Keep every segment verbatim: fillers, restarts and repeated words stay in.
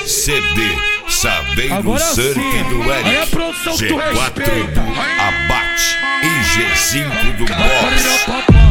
C D Saveiro Surf do Eric, aí a produção G que tu quatro respeita. do Abate e G cinco do Boss.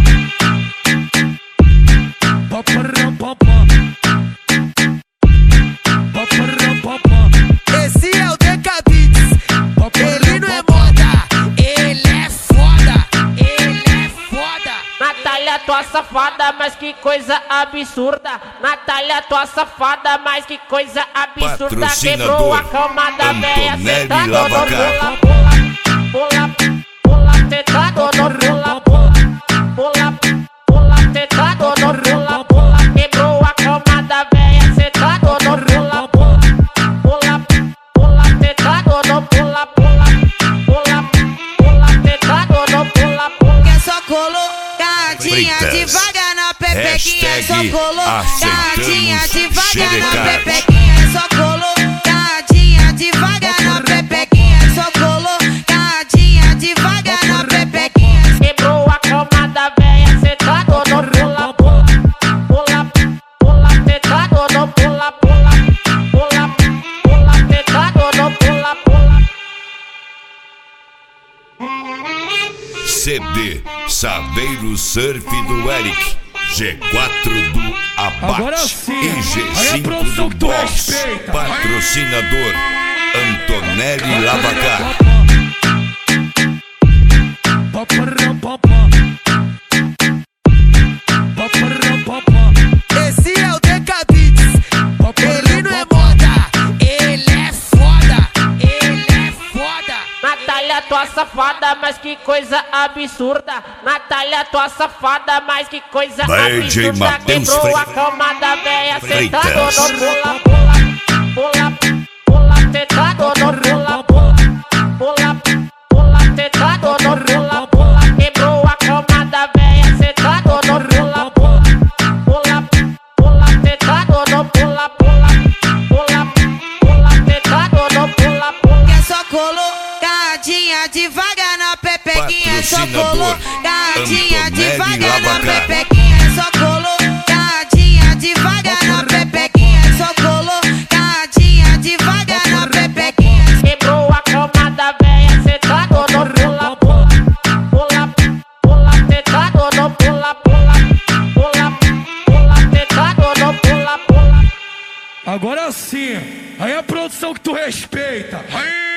Esse é o Decabits, ele não é moda, ele é foda, ele é foda. Natália, tua safada, mas que coisa absurda. Natália, tua safada, mas que coisa absurda. Patrocinador Quebrou a cama da véia, Antonelli sentado no Lavacar. pula, pula, pula, pula, sentado no pula, pula, pula, pula, sentado no pula, pula. Quebrou a cama da véia, sentado no pula, pula, pula, pula, sentado no pula, pula, pula, pula, sentado no pula, pula. Que é só colocadinha Freitas. devagar na pepequinha, é só Hashtag colocadinha aceitamos devagar na xerecar. pepequinha, é só colocadinha devagar na pepequinha, é só colocadinha devagar na pepequinha. Quebrou a cama da véia, sentado no pula, pula, pula, pula, sentado no pula, pula, pula, pula, sentado no pula, pula. C D Saveiro Surf do Eric, G quatro do Agora Abate sim, e G aí a cinco produção do que tu Boss. respeita. Patrocinador Antonelli Lavacar. Esse é o Decabits, ele não é moda, ele é foda, ele é foda. Natália, tua safada, mas que coisa absurda. Natália, tua safada, mas que coisa D J absurda. Matheus Quebrou a Fre- cama da véia, sentado Freitas. no pula, pula, pula, pula, sentado no pula, pula, pula, pula, sentado no pula, pula. Quebrou a cama da véia, sentado no pula, pula, pula, pula, sentado no pula, pula, pula, pula, sentado no pula, pula. Que é só colocadinha devagar na pepequinha, é só Patrocinador colocadinha Antonelli devagar na Lavacar. pepequinha, é só colocadinha devagar na pepequinha, é só colocadinha devagar na pepequinha. Quebrou a cama da véia, sentado no pula, pula, pula, pula, sentado no pula, pula, pula, pula, sentado no pula, pula. Agora sim, aí a produção que tu respeita.